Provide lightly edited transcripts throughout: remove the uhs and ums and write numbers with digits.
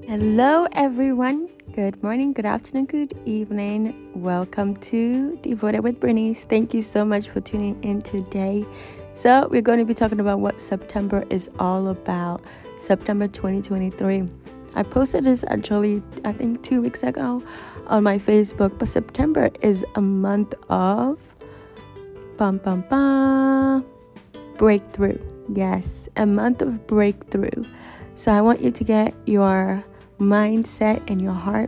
Hello, everyone. Good morning, good afternoon, good evening. Welcome to Devoted with Bernice. Thank you so much for tuning in today. So, we're going to be talking about what September is all about. September 2023. I posted this actually, I think 2 weeks ago on my Facebook. But September is a month of breakthrough. Yes, a month of breakthrough. So I want you to get your mindset and your heart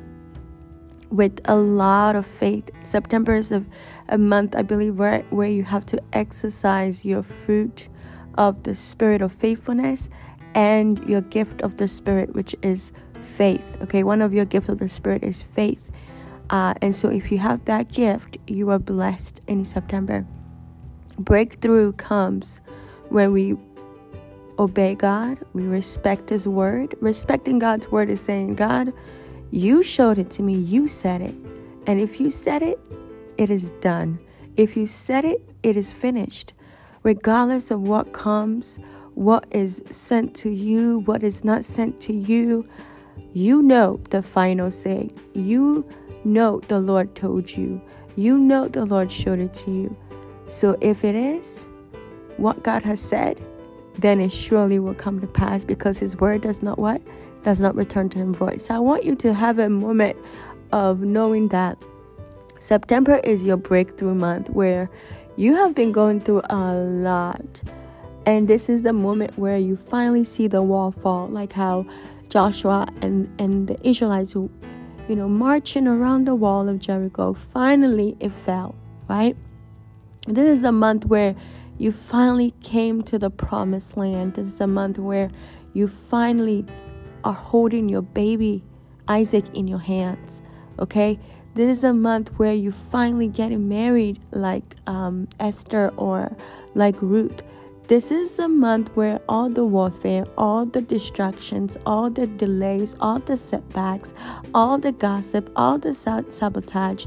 with a lot of faith. September is a month, I believe, where you have to exercise your fruit of the spirit of faithfulness and your gift of the spirit, which is faith. Okay, one of your gifts of the spirit is faith. And so if you have that gift, you are blessed in September. Breakthrough comes when we obey God, we respect His word. Respecting God's word is saying, God, you showed it to me, you said it. And if you said it, it is done. If you said it, it is finished. Regardless of what comes, what is sent to you, what is not sent to you, you know the final say. You know the Lord told you. You know the Lord showed it to you. So if it is what God has said, then it surely will come to pass, because His word does not what? Does not return to Him void. So I want you to have a moment of knowing that September is your breakthrough month, where you have been going through a lot. And this is the moment where you finally see the wall fall, like how Joshua and the Israelites who, marching around the wall of Jericho, finally it fell, right? This is a month where you finally came to the promised land. This is a month where you finally are holding your baby Isaac in your hands. Okay? This is a month where you finally getting married like Esther or like Ruth. This is a month where all the warfare, all the distractions, all the delays, all the setbacks, all the gossip, all the sabotage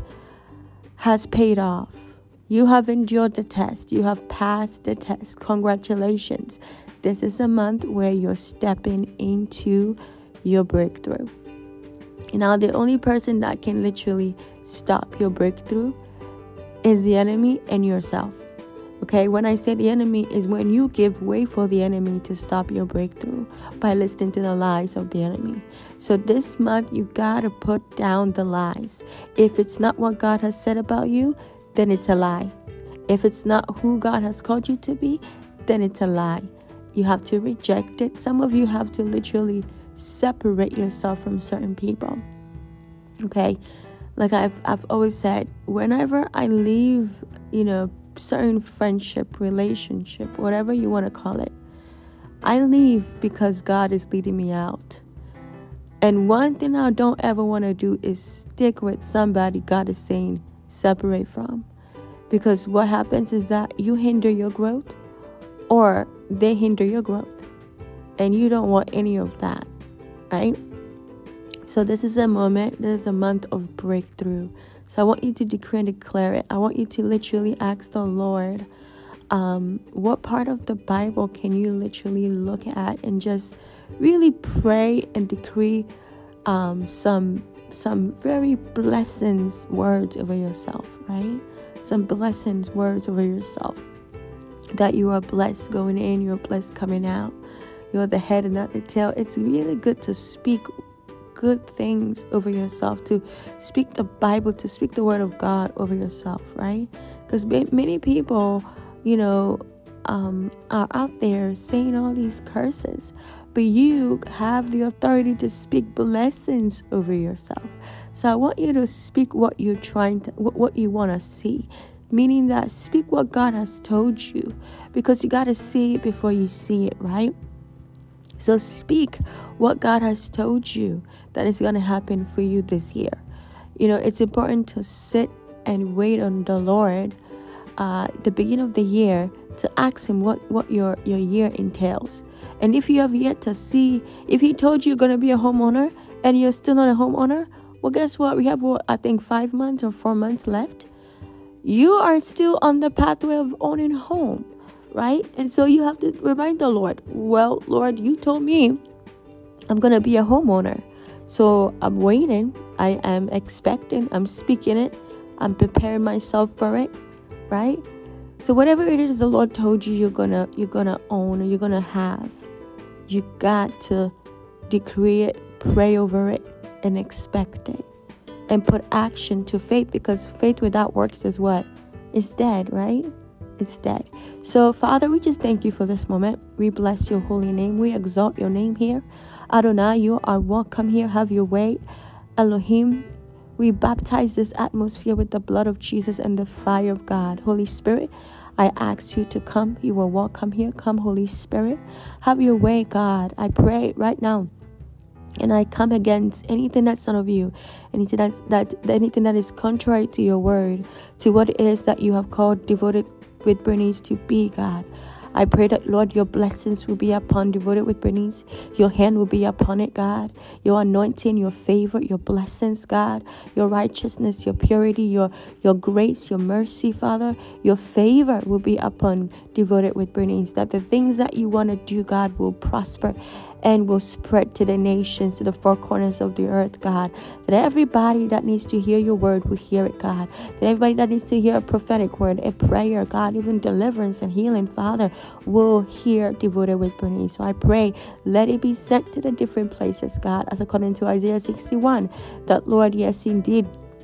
has paid off. You have endured the test. You have passed the test. Congratulations. This is a month where you're stepping into your breakthrough. Now, the only person that can literally stop your breakthrough is the enemy and yourself. Okay, when I say the enemy is when you give way for the enemy to stop your breakthrough by listening to the lies of the enemy. So this month, you got to put down the lies. If it's not what God has said about you, then it's a lie. If it's not who God has called you to be, then it's a lie. You have to reject it. Some of you have to literally separate yourself from certain people. Okay? Like I've always said, whenever I leave, certain friendship, relationship, whatever you want to call it, I leave because God is leading me out. And one thing I don't ever want to do is stick with somebody God is saying separate from, because what happens is that you hinder your growth or they hinder your growth, and you don't want any of that, right? So this is a month of breakthrough. So I want you to decree and declare it. I want you to literally ask the Lord, what part of the Bible can you literally look at and just really pray and decree some very blessings words over yourself, right? Some blessings words over yourself, that you are blessed going in, you're blessed coming out, you're the head and not the tail. It's really good to speak good things over yourself, to speak the Bible, to speak the word of God over yourself, right? Because many people, are out there saying all these curses, but you have the authority to speak blessings over yourself. So I want you to speak what you're what you want to see. Meaning that speak what God has told you, because you got to see it before you see it, right? So speak what God has told you that is going to happen for you this year. It's important to sit and wait on the Lord the beginning of the year to ask Him what your year entails. And if you have yet to see, if He told you you're going to be a homeowner and you're still not a homeowner, well, guess what? We have, I think 5 months or 4 months left. You are still on the pathway of owning a home, right? And so you have to remind the Lord, well, Lord, you told me I'm going to be a homeowner. So I'm waiting. I am expecting. I'm speaking it. I'm preparing myself for it, right? So whatever it is the Lord told you you're gonna own or you're gonna have, you got to decree it, pray over it, and expect it. And put action to faith, because faith without works is what? It's dead, right? It's dead. So, Father, we just thank you for this moment. We bless your holy name. We exalt your name here. Adonai, you are welcome here. Have your way. Elohim, we baptize this atmosphere with the blood of Jesus and the fire of God. Holy Spirit, I ask you to come. You are welcome here. Come, Holy Spirit. Have your way, God. I pray right now. And I come against anything that's not of you, anything that is contrary to your word, to what it is that you have called Devoted with Bernice to be, God. I pray that, Lord, your blessings will be upon Devoted with Bernice. Your hand will be upon it, God. Your anointing, your favor, your blessings, God. Your righteousness, your purity, your grace, your mercy, Father. Your favor will be upon Devoted with Bernice. That the things that you want to do, God, will prosper and will spread to the nations, to the four corners of the earth, God. That everybody that needs to hear your word will hear it, God. That everybody that needs to hear a prophetic word, a prayer, God, even deliverance and healing, Father, will hear Devoted with Bernice. So I pray, let it be sent to the different places, God, as according to Isaiah 61, that, Lord, yes, indeed,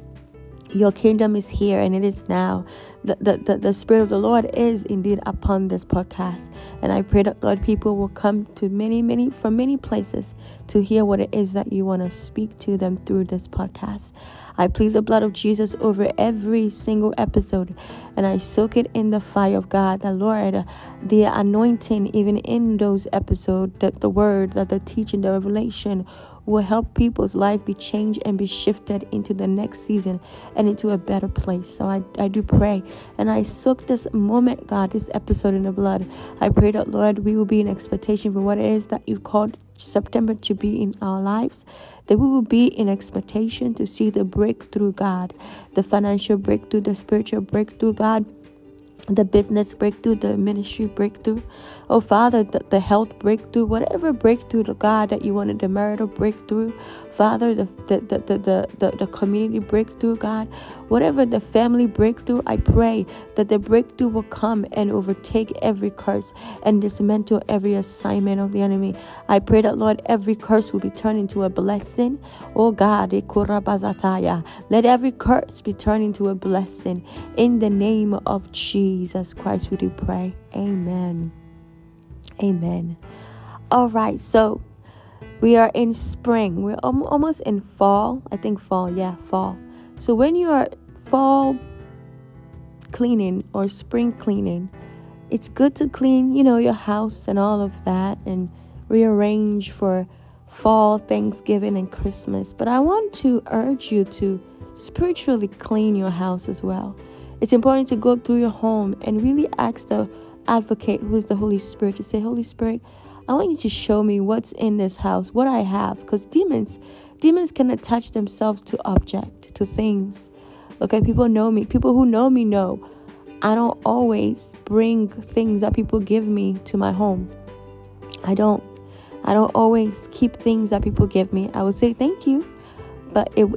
your kingdom is here and it is now. The Spirit of the Lord is indeed upon this podcast. And I pray that, Lord, people will come to from many places to hear what it is that you want to speak to them through this podcast. I plead the blood of Jesus over every single episode, and I soak it in the fire of God. The Lord, the anointing, even in those episodes, that the word, that the teaching, the revelation will help people's life be changed and be shifted into the next season and into a better place. So I do pray, and I soak this moment, God, this episode in the blood. I pray that, Lord, we will be in expectation for what it is that you've called September to be in our lives, that we will be in expectation to see the breakthrough, God, the financial breakthrough, the spiritual breakthrough, God, the business breakthrough, the ministry breakthrough, oh Father, the health breakthrough, whatever breakthrough, the God that you wanted, the marital breakthrough, Father, the community breakthrough, God, whatever the family breakthrough, I pray that the breakthrough will come and overtake every curse and dismantle every assignment of the enemy. I pray that, Lord, every curse will be turned into a blessing. Oh God, let every curse be turned into a blessing. In the name of Jesus Christ, we do pray. Amen. Amen. All right, so we are in spring. We're almost in fall. I think fall. Yeah, fall. So when you are fall cleaning or spring cleaning, it's good to clean, your house and all of that and rearrange for fall, Thanksgiving, and Christmas. But I want to urge you to spiritually clean your house as well. It's important to go through your home and really ask the advocate, who's the Holy Spirit, to say, Holy Spirit, I want you to show me what's in this house, what I have. Because demons can attach themselves to objects, to things. Okay, people know me. People who know me know I don't always bring things that people give me to my home. I don't always keep things that people give me. I would say thank you, but it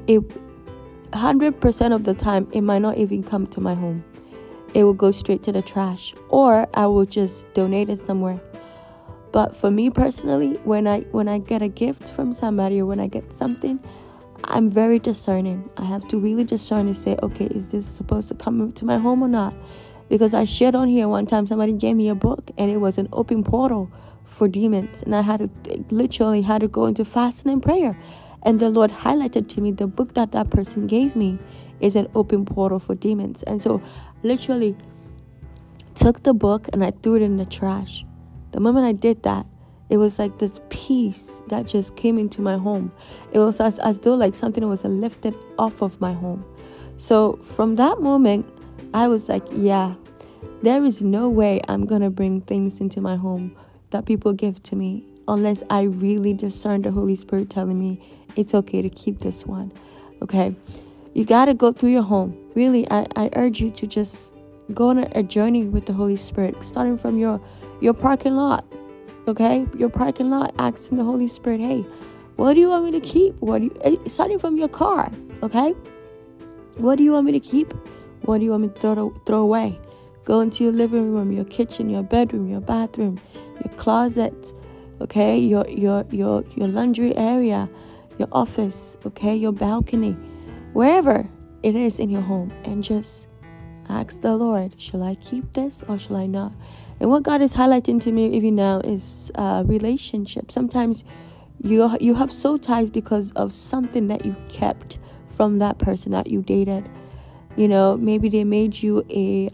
100% of the time, it might not even come to my home. It will go straight to the trash, or I will just donate it somewhere. But for me personally, when I get a gift from somebody or when I get something, I'm very discerning. I have to really discern to say, okay, is this supposed to come to my home or not? Because I shared on here one time, somebody gave me a book and it was an open portal for demons. And I literally had to go into fasting and prayer. And the Lord highlighted to me the book that person gave me is an open portal for demons. And so literally took the book and I threw it in the trash. The moment I did that, it was like this peace that just came into my home. It was as though like something was lifted off of my home. So from that moment, I was like, yeah, there is no way I'm going to bring things into my home that people give to me unless I really discern the Holy Spirit telling me it's okay to keep this one. Okay? You got to go through your home. Really, I urge you to just go on a journey with the Holy Spirit, starting from your parking lot. Okay? Your parking lot, asking the Holy Spirit, hey, What do you want me to keep? Starting from your car, okay? What do you want me to keep? What do you want me to throw away? Go into your living room, your kitchen, your bedroom, your bathroom, your closet, okay? Your laundry area, your office, okay? Your balcony, wherever it is in your home, and just ask the Lord, shall I keep this or shall I not? And what God is highlighting to me even now is relationship. Sometimes you have soul ties because of something that you kept from that person that you dated. Maybe they made you a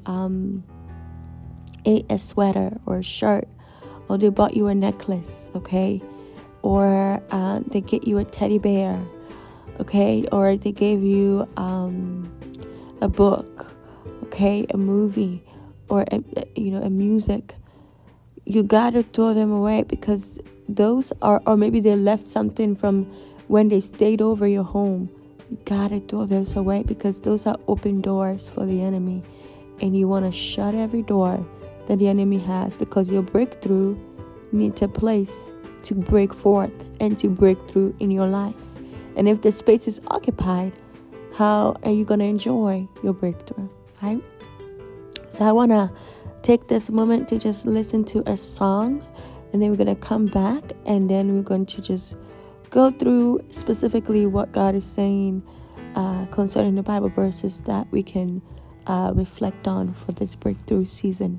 sweater or a shirt, or they bought you a necklace, okay? Or they get you a teddy bear, okay? Or they gave you a book, okay? A movie, or a music. You gotta throw them away, because those are, or maybe they left something from when they stayed over your home. You gotta throw those away, because those are open doors for the enemy, and you want to shut every door that the enemy has, because your breakthrough needs a place to break forth and to break through in your life. And if the space is occupied, how are you going to enjoy your breakthrough, right? So I want to take this moment to just listen to a song, and then we're going to come back, and then we're going to just go through specifically what God is saying concerning the Bible verses that we can reflect on for this breakthrough season.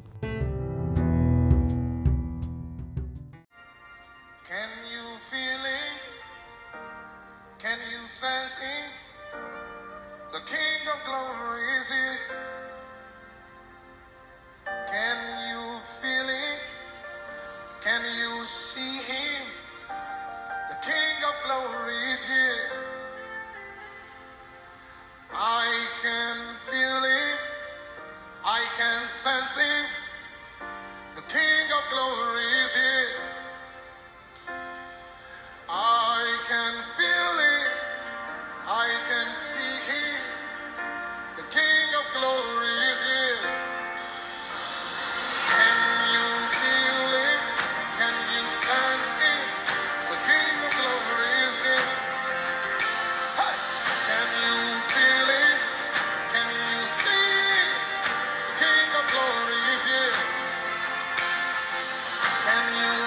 Can you feel it? Can you sense it? The King of Glory is here. Can you feel it? Can you see him? The King of Glory is here. I can feel it. I can sense it. The King of Glory is here. I can feel it. I can see him. The King of Glory is here. Can you feel it? Can you sense it? The King of Glory is here. Hey! Can you feel it? Can you see it? The King of Glory is here. Can you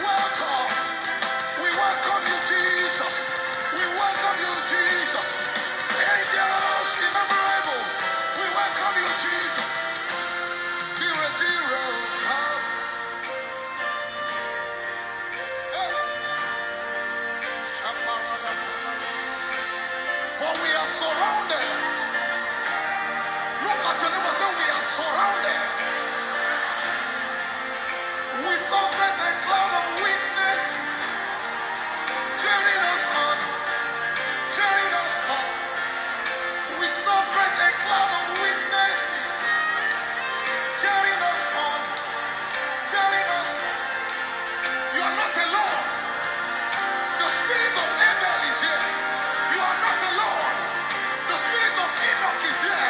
welcome. We welcome you, Jesus. We welcome you, Jesus. Angels innumerable. We welcome you, Jesus. Dear, dear, come. For we are surrounded. Look at your neighbor, say we are surrounded with so great a cloud of witnesses, cheering us on, cheering us on. With so great a cloud of witnesses, cheering us on, cheering us on. You are not alone. The spirit of Abel is here. You are not alone. The spirit of Enoch is here.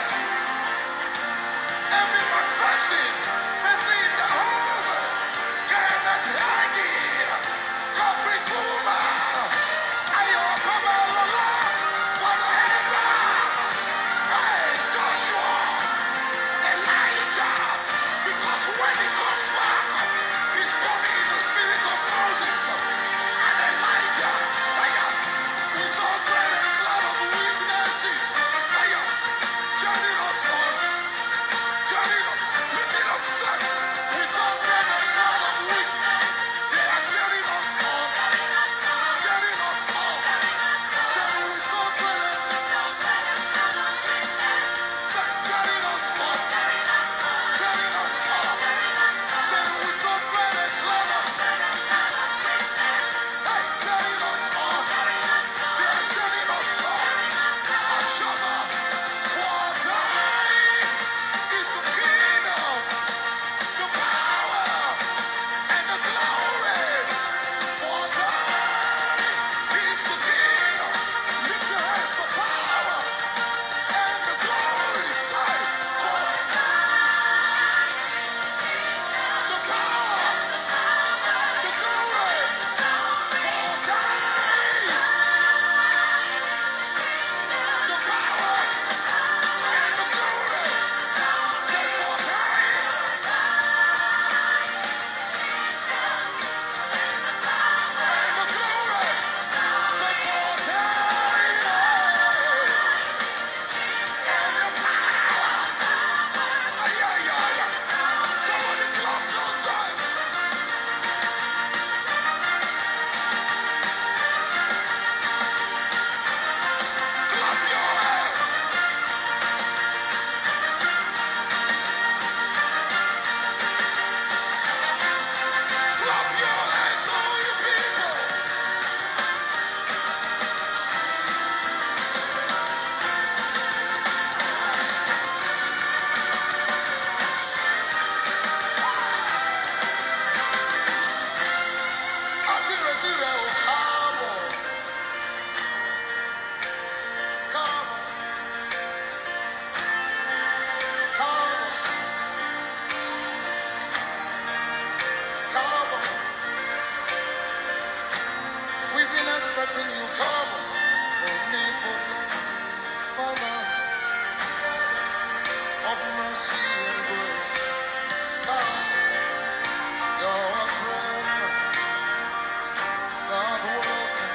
Every McPherson, Wesley in the house. Kenneth Hagin, Godfrey Kuma, Ayo Baba Lola, Father Abraham, hey, Joshua, Elijah. Because when he comes back, he's coming in the spirit of Moses and Elijah. It's all great and cloud of witnesses. Journey us on. Journey us. Lift it up, son. It's all great and cloud of witnesses. They are journeying us on. Journeying us on. Say it's all great and say journeying us on. Journeying us on. Say it's all great and cloud of hey, journeying us on. They are journeying us on. Ashama, for thine is the kingdom, the power, and the glory. For thine is the kingdom. Lift your hands, the power and the glory. Say, for the power, the glory. For thine, the power and the glory. Say, for thine, and the glory. Say, for thine, and the power. Ay, ay, ay, ay. Somebody clap your hands. Clap your hands. Clap your hands, all you people. Atire, atire, oh, come on, come on, come on, come on. We've been expecting you, come on. Omnipotent Father, of mercy and grace, come. You're a friend, God welcome.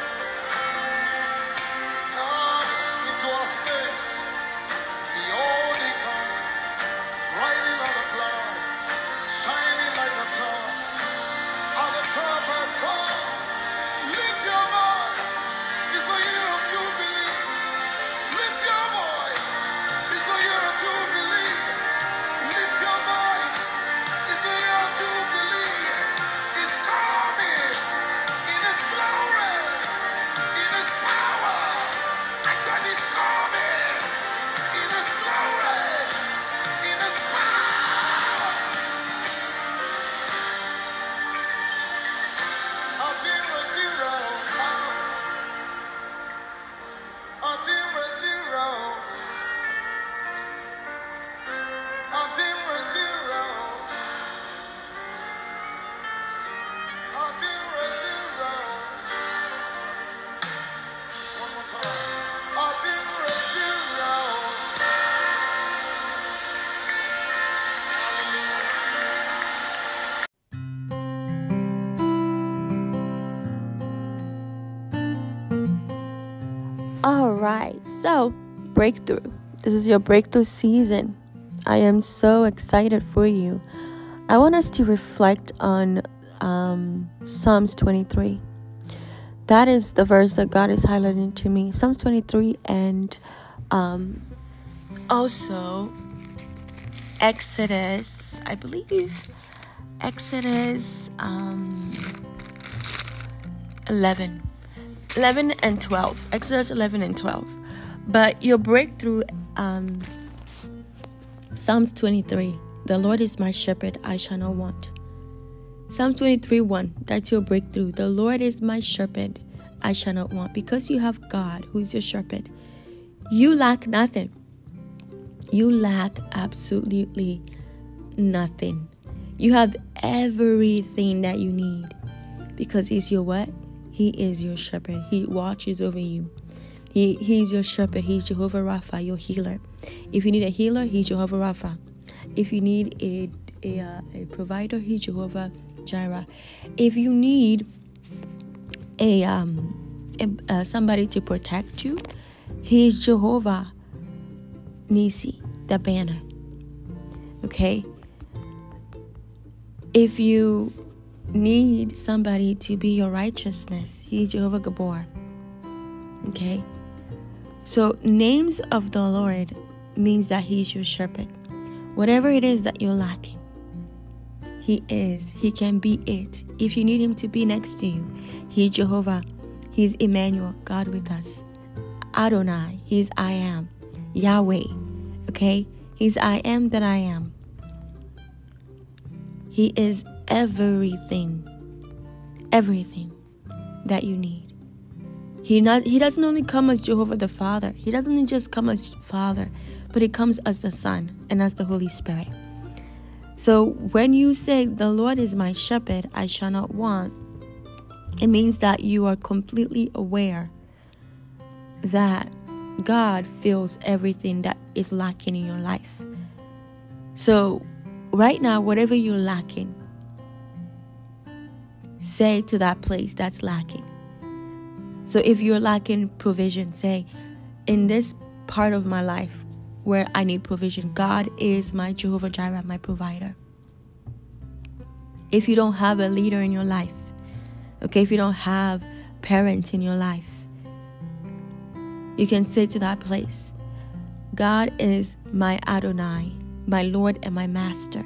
Come into our space. Behold, he comes, riding on a cloud, shining like the sun. On the trumpet call, lift your voice. It's a year of jubilee. Lift your voice. It's a year of jubilee. All right, so breakthrough. This is your breakthrough season. I am so excited for you. I want us to reflect on Psalms 23. That is the verse that God is highlighting to me. Psalms 23 and also Exodus, I believe. Exodus 11 and 12. Exodus 11 and 12. But your breakthrough, Psalms 23. The Lord is my shepherd, I shall not want. Psalms 23:1. That's your breakthrough. The Lord is my shepherd, I shall not want. Because you have God, who is your shepherd, you lack nothing. You lack absolutely nothing. You have everything that you need. Because He's your what? He is your shepherd. He watches over you. He's your shepherd. He's Jehovah Rapha, your healer. If you need a healer, He's Jehovah Rapha. If you need a provider, He's Jehovah Jireh. If you need somebody to protect you, He's Jehovah Nisi, the banner. Okay? If you need somebody to be your righteousness, He's Jehovah Gabor. Okay? So names of the Lord means that He's your shepherd. Whatever it is that you're lacking, He is. He can be it. If you need Him to be next to you, He's Jehovah. He's Emmanuel, God with us. Adonai, He's I am. Yahweh, okay? He's I am that I am. He is everything that you need. He doesn't only come as Jehovah the Father. He doesn't just come as Father, but He comes as the Son and as the Holy Spirit. So when you say, the Lord is my shepherd, I shall not want, it means that you are completely aware that God fills everything that is lacking in your life. So right now, whatever you're lacking, say to that place that's lacking. So if you're lacking provision, say, in this part of my life where I need provision, God is my Jehovah Jireh, my provider. If you don't have a leader in your life, okay, if you don't have parents in your life, you can say to that place, God is my Adonai, my Lord and my Master.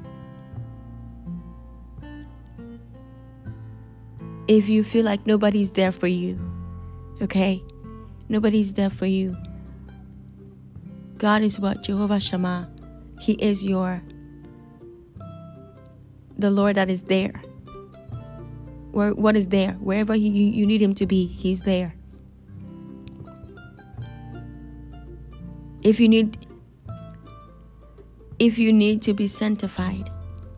If you feel like nobody's there for you, okay, nobody's there for you, God is what? Jehovah Shammah. He is the Lord that is there. What is there? Wherever you need Him to be, He's there. If you need to be sanctified,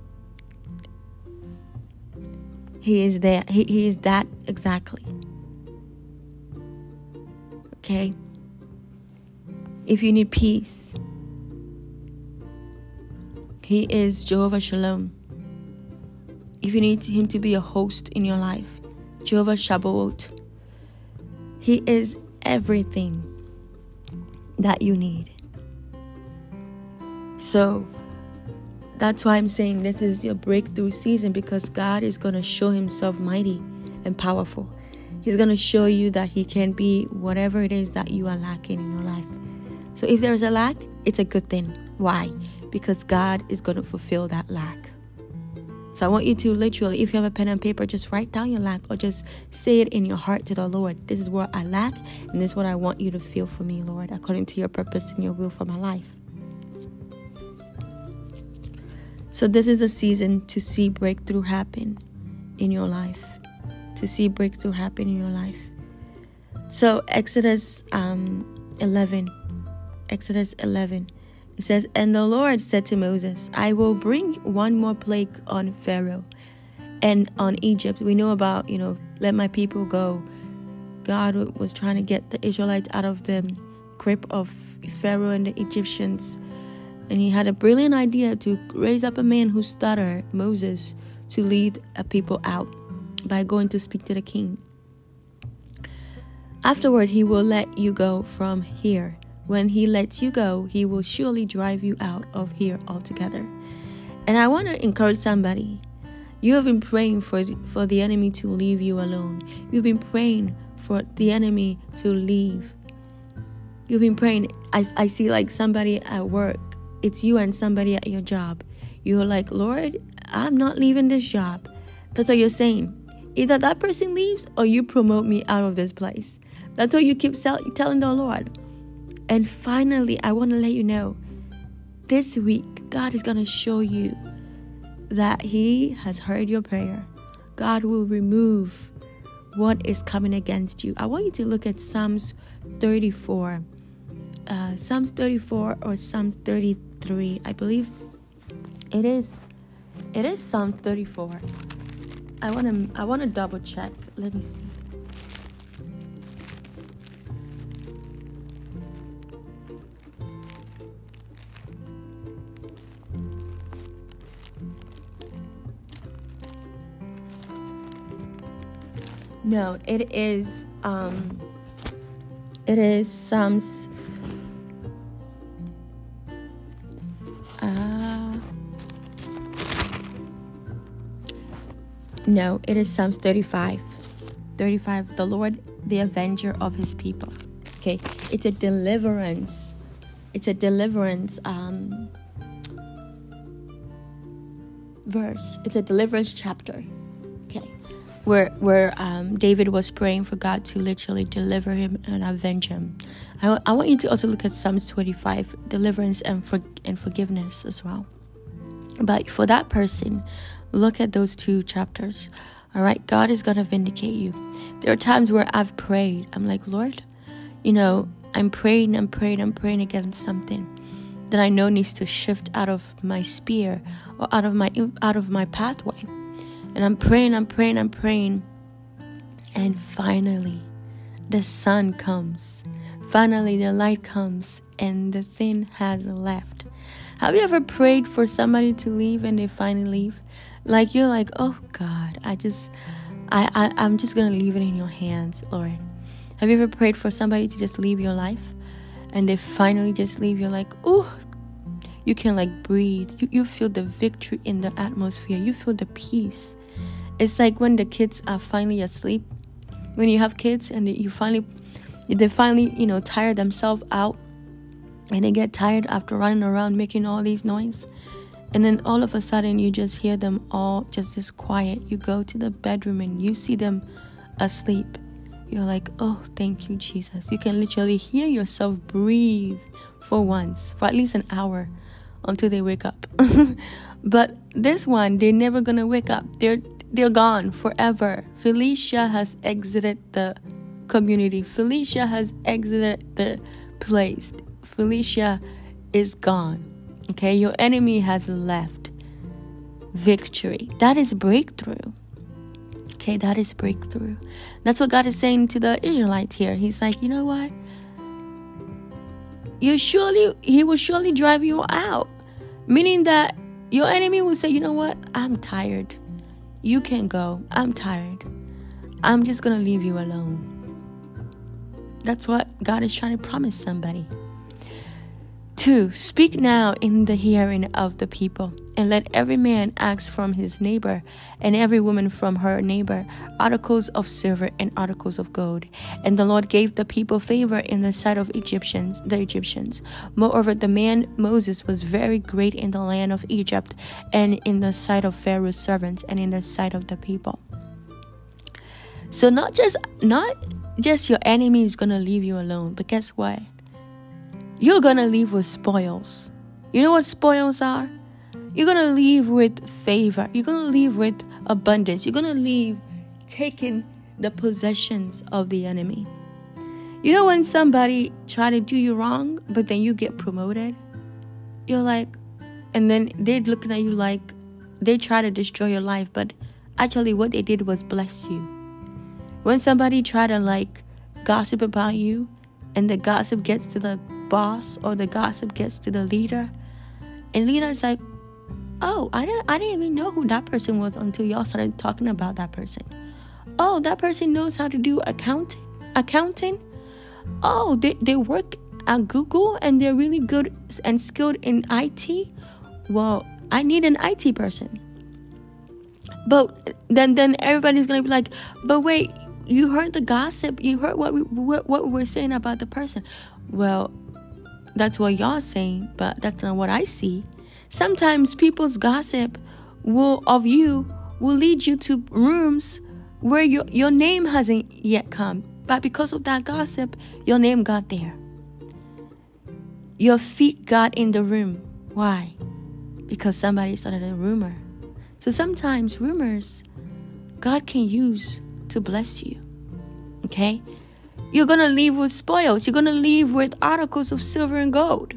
He is there. He is that exactly. Okay? If you need peace, He is Jehovah Shalom. If you need Him to be a host in your life, Jehovah Shabbaot. He is everything that you need. So that's why I'm saying this is your breakthrough season, because God is going to show Himself mighty and powerful. He's going to show you that He can be whatever it is that you are lacking in your life. So if there is a lack, it's a good thing. Why? Because God is going to fulfill that lack. So I want you to literally, if you have a pen and paper, just write down your lack, or just say it in your heart to the Lord. This is what I lack, and this is what I want you to feel for me, Lord, according to your purpose and your will for my life. So this is a season to see breakthrough happen in your life. To see breakthrough happen in your life. So Exodus 11. It says, and the Lord said to Moses, I will bring one more plague on Pharaoh and on Egypt. We know about, let my people go. God was trying to get the Israelites out of the grip of Pharaoh and the Egyptians. And He had a brilliant idea to raise up a man who stuttered, Moses, to lead a people out by going to speak to the king. Afterward, he will let you go from here. When he lets you go, he will surely drive you out of here altogether. And I want to encourage somebody. You have been praying for the enemy to leave you alone. You've been praying for the enemy to leave. You've been praying. I see like somebody at work. It's you and somebody at your job. You're like, Lord, I'm not leaving this job. That's what you're saying. Either that person leaves or you promote me out of this place. That's what you keep telling the Lord. And finally, I want to let you know, this week, God is going to show you that He has heard your prayer. God will remove what is coming against you. I want you to look at Psalms 34. Psalms 34 or Psalms 33. I believe it is Psalms 34. I want to double check. Let me see. No, it is Psalms No, it is Psalms 35. 35, the Lord, the avenger of His people. Okay, it's a deliverance. It's a deliverance verse. It's a deliverance chapter. Okay, where David was praying for God to literally deliver him and avenge him. I want you to also look at Psalms 25, deliverance and forgiveness as well. But for that person, look at those two chapters. All right, God is going to vindicate you. There are times where I've prayed. I'm like, Lord, I'm praying against something that I know needs to shift out of my sphere or out of my pathway. And I'm praying. And finally, the sun comes. Finally, the light comes and the thing has left. Have you ever prayed for somebody to leave and they finally leave? Like you're like, oh God, I'm just gonna leave it in your hands, Lord. Have you ever prayed for somebody to just leave your life and they finally just leave? You're like, oh, you can like breathe. You feel the victory in the atmosphere. You feel the peace. It's like when the kids are finally asleep. When you have kids and they finally tire themselves out, and they get tired after running around making all these noise. And then all of a sudden you just hear them all just as quiet. You go to the bedroom and you see them asleep. You're like, oh, thank you, Jesus. You can literally hear yourself breathe for once, for at least an hour until they wake up. But this one, they're never going to wake up. They're gone forever. Felicia has exited the community. Felicia has exited the place. Felicia is gone. Okay, your enemy has left. Victory. That is breakthrough. Okay, that is breakthrough. That's what God is saying to the Israelites here. He's like, you know what? He will surely drive you out. Meaning that your enemy will say, you know what? I'm tired. You can go. I'm tired. I'm just going to leave you alone. That's what God is trying to promise somebody. 2, speak now in the hearing of the people, and let every man ask from his neighbor, and every woman from her neighbor, articles of silver and articles of gold. And the Lord gave the people favor in the sight of the Egyptians. Moreover, the man Moses was very great in the land of Egypt, and in the sight of Pharaoh's servants, and in the sight of the people. So not just your enemy is going to leave you alone, but guess what? You're going to leave with spoils. You know what spoils are? You're going to leave with favor. You're going to leave with abundance. You're going to leave taking the possessions of the enemy. You know when somebody try to do you wrong, but then you get promoted? You're like, and then they're looking at you like they try to destroy your life, but actually what they did was bless you. When somebody try to like gossip about you, and the gossip gets to the boss or the gossip gets to the leader, and leader's like, oh, I didn't even know who that person was until y'all started talking about that person. Oh, that person knows how to do accounting. accountant. Oh, they work at Google and they're really good and skilled in IT. Well, I need an IT person. But then everybody's gonna be like, but wait, you heard the gossip, you heard what we were saying about the person. Well, that's what y'all saying, but that's not what I see. Sometimes people's gossip will lead you to rooms where your name hasn't yet come, but because of that gossip, your name got there. Your feet got in the room. Why? Because somebody started a rumor. So sometimes rumors God can use to bless you. Okay? You're going to leave with spoils. You're going to leave with articles of silver and gold.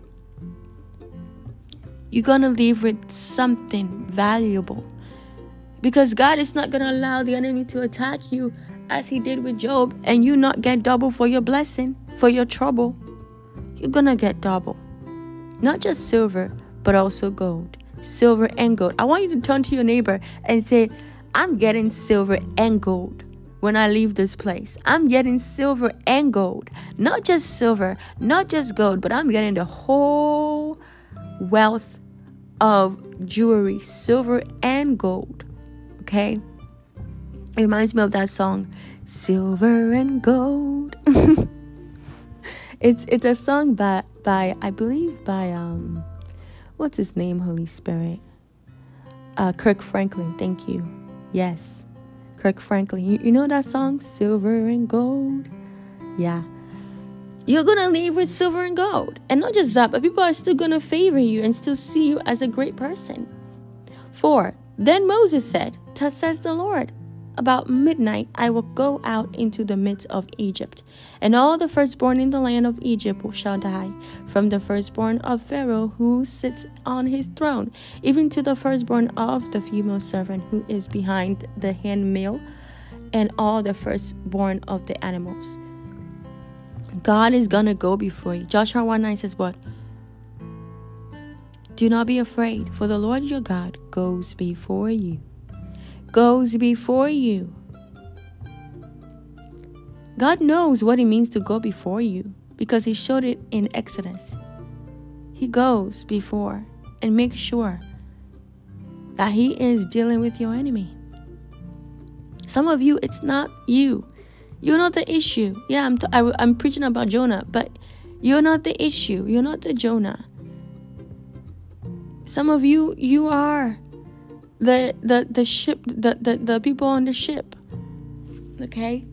You're going to leave with something valuable. Because God is not going to allow the enemy to attack you as he did with Job and you not get double for your blessing, for your trouble. You're going to get double. Not just silver, but also gold. Silver and gold. I want you to turn to your neighbor and say, I'm getting silver and gold when I leave this place. I'm getting silver and gold. Not just silver, not just gold, but I'm getting the whole wealth of jewelry, silver and gold. Okay? It reminds me of that song, Silver and Gold. It's a song by I believe by what's his name, Holy Spirit? Kirk Franklin. Thank you. Yes, Kirk Franklin. You know that song, Silver and Gold? Yeah. You're going to leave with silver and gold. And not just that, but people are still going to favor you and still see you as a great person. 4. Then Moses said, thus says the Lord, about midnight I will go out into the midst of Egypt, and all the firstborn in the land of Egypt shall die, from the firstborn of Pharaoh who sits on his throne, even to the firstborn of the female servant who is behind the handmill, and all the firstborn of the animals. God is gonna go before you. Joshua 1:9 says what? Do not be afraid, for the Lord your God goes before you. Goes before you. God knows what it means to go before you because he showed it in Exodus. He goes before and makes sure that he is dealing with your enemy. Some of you, it's not you. You're not the issue. Yeah, I'm preaching about Jonah, but you're not the issue. You're not the Jonah. Some of you are the ship, the people on the ship. Okay?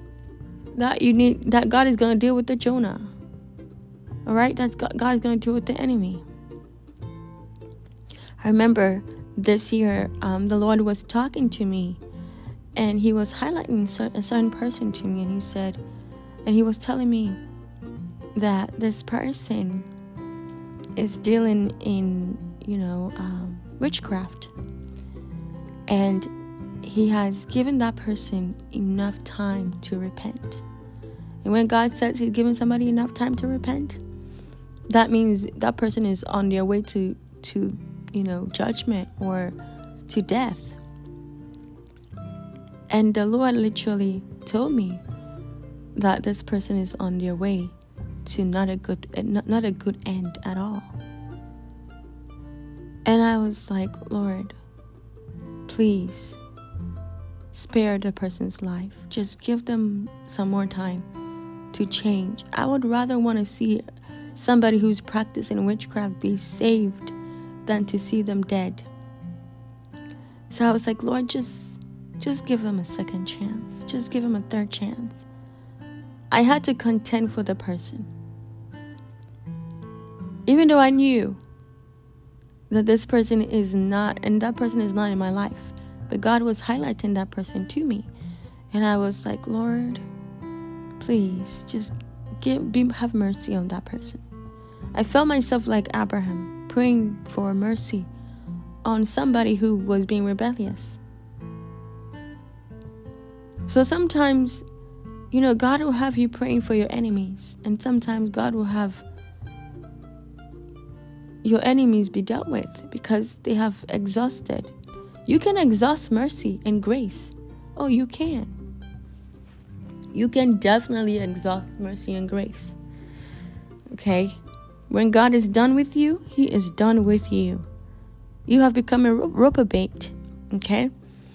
That God is going to deal with the Jonah. All right? God is going to deal with the enemy. I remember this year, the Lord was talking to me, and he was highlighting a certain person to me, and he was telling me that this person is dealing in, witchcraft. And he has given that person enough time to repent. And when God says he's giving somebody enough time to repent, that means that person is on their way to judgment or to death. And the Lord literally told me that this person is on their way to not a good end at all. And I was like, Lord, please spare the person's life. Just give them some more time to change. I would rather want to see somebody who's practicing witchcraft be saved than to see them dead. So I was like, Lord, just give them a second chance. Just give them a third chance. I had to contend for the person. Even though I knew that this person is not, and that person is not in my life. But God was highlighting that person to me. And I was like, Lord, please just have mercy on that person. I felt myself like Abraham, praying for mercy on somebody who was being rebellious. So sometimes, God will have you praying for your enemies. And sometimes God will have your enemies be dealt with because they have exhausted. You can exhaust mercy and grace. Oh, you can. you can definitely exhaust mercy and grace. Okay? When God is done with you, He is done with you. You have become a reprobate. Okay?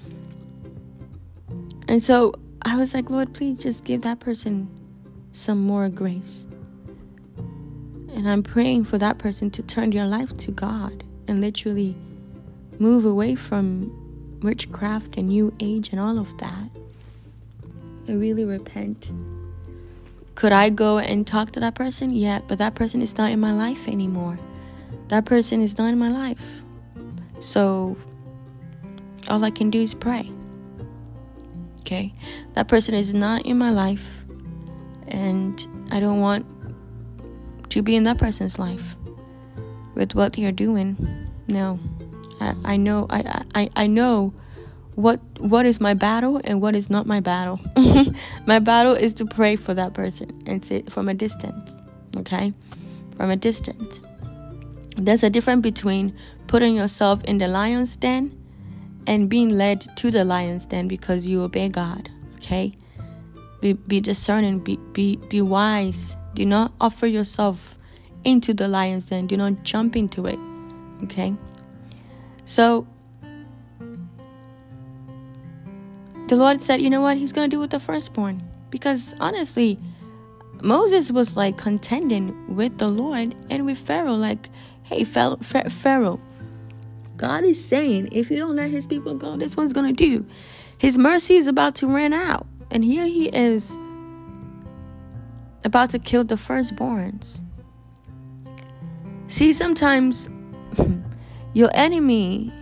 And so I was like, Lord, please just give that person some more grace. And I'm praying for that person to turn their life to God and literally move away from witchcraft and new age and all of that. I really repent. Could I go and talk to that person? Yeah, but that person is not in my life anymore. That person is not in my life. So all I can do is pray. Okay? That person is not in my life, and I don't want to be in that person's life with what they're doing. No. I know I know what is my battle and what is not my battle. My battle is to pray for that person and sit from a distance. Okay? From a distance. There's a difference between putting yourself in the lion's den and being led to the lion's den because you obey God. Okay? Be discerning, be wise. Do not offer yourself into the lion's den. Do not jump into it. Okay? So the Lord said, you know what? He's going to do with the firstborn. Because honestly, Moses was like contending with the Lord and with Pharaoh. Like, hey, Pharaoh, God is saying, if you don't let his people go, this one's going to do. His mercy is about to run out. And here he is about to kill the firstborns. See, sometimes your enemy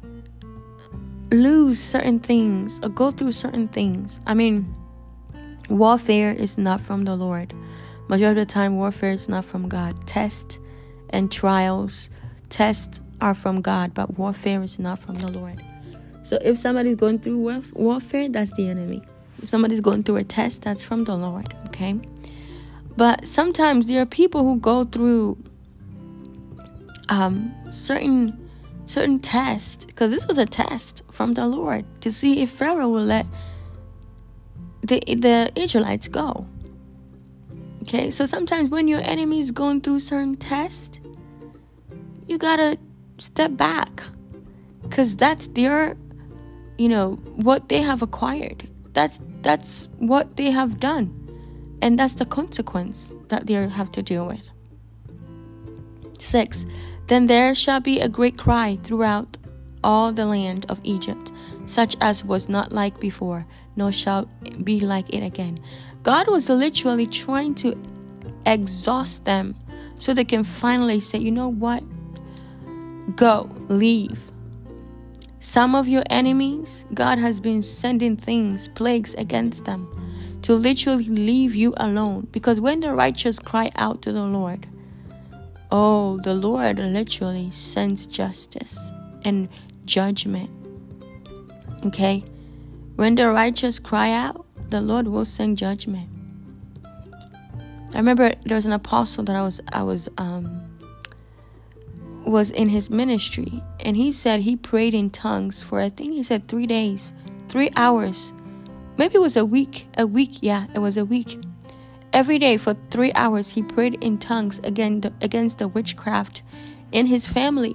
lose certain things or go through certain things. I mean, warfare is not from the Lord. Majority of the time, warfare is not from God. Tests and trials, tests are from God, but warfare is not from the Lord. So if somebody's going through warfare, that's the enemy. If somebody's going through a test, that's from the Lord. Okay? But sometimes there are people who go through certain tests, because this was a test from the Lord to see if Pharaoh will let the Israelites go. Okay, so sometimes when your enemy is going through certain tests, you gotta step back, because that's their, what they have acquired. That's what they have done, and that's the consequence that they have to deal with. 6. Then there shall be a great cry throughout all the land of Egypt, such as was not like before, nor shall be like it again. God was literally trying to exhaust them so they can finally say, you know what? Go, leave. Some of your enemies, God has been sending plagues against them to literally leave you alone. Because when the righteous cry out to the Lord, the Lord literally sends justice and judgment. Okay? When the righteous cry out, the Lord will send judgment. I remember there was an apostle that I was in his ministry, and he said he prayed in tongues for, I think he said 3 days, 3 hours. Maybe it was a week. Yeah, it was a week. Every day for 3 hours, he prayed in tongues against the witchcraft in his family.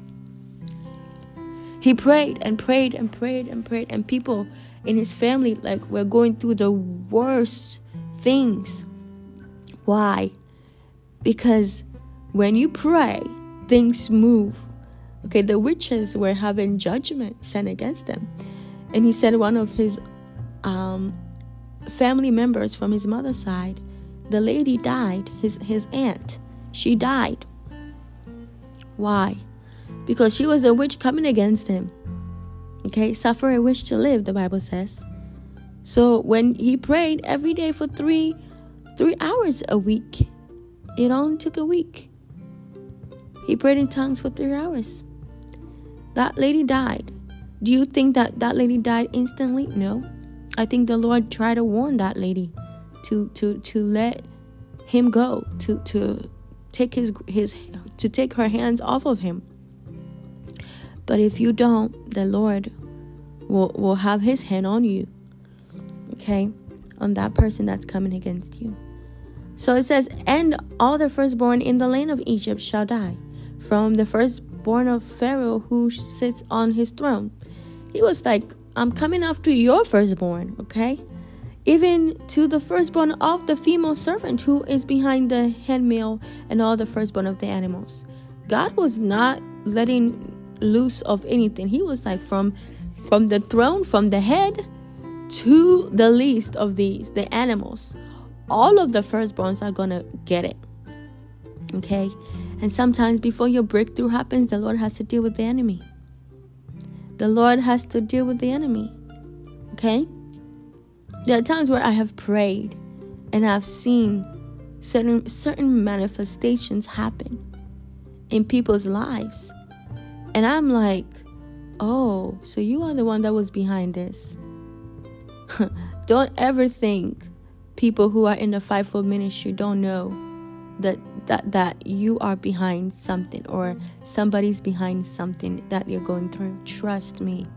He prayed and prayed and prayed and prayed, and people in his family were going through the worst things. Why? Because when you pray, things move. Okay, the witches were having judgment sent against them, and he said one of his family members from his mother's side, the lady died. His aunt, she died. Why? Because she was a witch coming against him. Okay, suffer a witch to live, the Bible says. So when he prayed every day for 3 hours a week, it only took a week. He prayed in tongues for 3 hours. That lady died. Do you think that lady died instantly? No. I think the Lord tried to warn that lady to let him go, to take to take her hands off of him. But if you don't, the Lord will have his hand on you. Okay? on that person that's coming against you. So it says, and all the firstborn in the land of Egypt shall die, from the firstborn of Pharaoh who sits on his throne. He was like, I'm coming after your firstborn, okay? Even to the firstborn of the female servant who is behind the handmill, and all the firstborn of the animals. God was not letting loose of anything. He was like, from the throne, from the head to the least of these, the animals, all of the firstborns are gonna get it. Okay? And sometimes before your breakthrough happens, the Lord has to deal with the enemy. The Lord has to deal with the enemy. Okay? There are times where I have prayed and I've seen certain manifestations happen in people's lives. And I'm like, oh, so you are the one that was behind this. Don't ever think people who are in the fivefold ministry don't know that you are behind something, or somebody's behind something that you're going through. Trust me.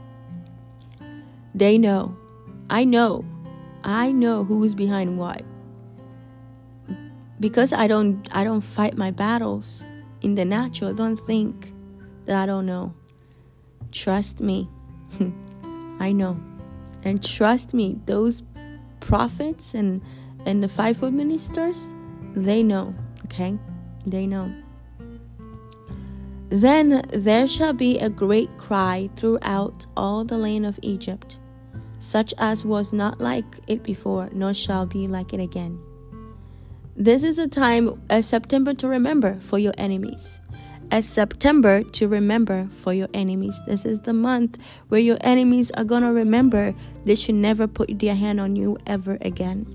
They know. I know who's behind what. Because I don't fight my battles in the natural. Don't think that I don't know. Trust me. I know. And trust me, those prophets and the fivefold ministers, they know. Okay? They know. Then there shall be a great cry throughout all the land of Egypt, such as was not like it before, nor shall be like it again. This is a time, a September to remember for your enemies. A September to remember for your enemies. This is the month where your enemies are going to remember they should never put their hand on you ever again.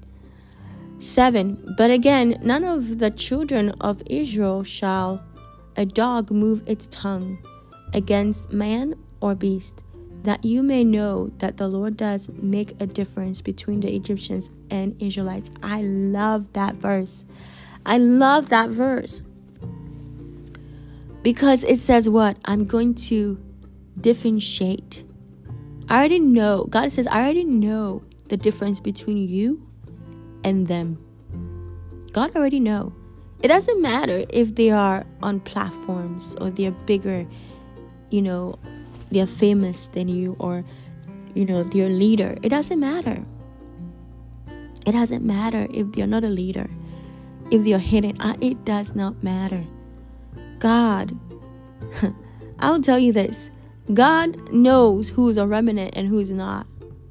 7. But again, none of the children of Israel shall a dog move its tongue against man or beast, that you may know that the Lord does make a difference between the Egyptians and Israelites. I love that verse. I love that verse. Because it says what? I'm going to differentiate. I already know. God says, I already know the difference between you and them. God already know. It doesn't matter if they are on platforms or they're bigger, they're famous than you, or, they're leader. It doesn't matter. It doesn't matter if they're not a leader, if they're hidden. It does not matter. God, I'll tell you this. God knows who's a remnant and who's not.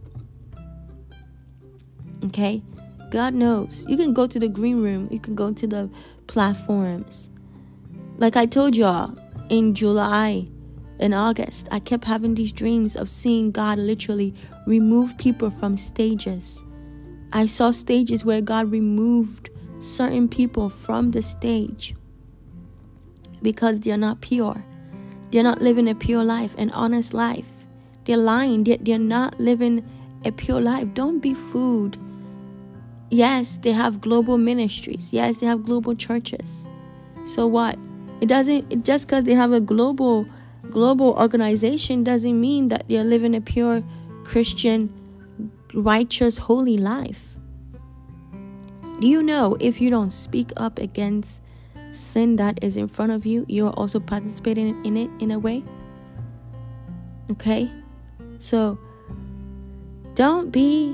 Okay? God knows. You can go to the green room. You can go to the platforms. Like I told y'all, in July and August, I kept having these dreams of seeing God literally remove people from stages. I saw stages where God removed certain people from the stage because they're not pure. They're not living a pure life, an honest life. They're lying. They're not living a pure life. Don't be fooled. Yes, they have global ministries. Yes, they have global churches. So what? Just because they have a global organization doesn't mean that they're living a pure Christian, righteous, holy life. Do you know if you don't speak up against sin that is in front of you, you're also participating in it in a way? Okay? So don't be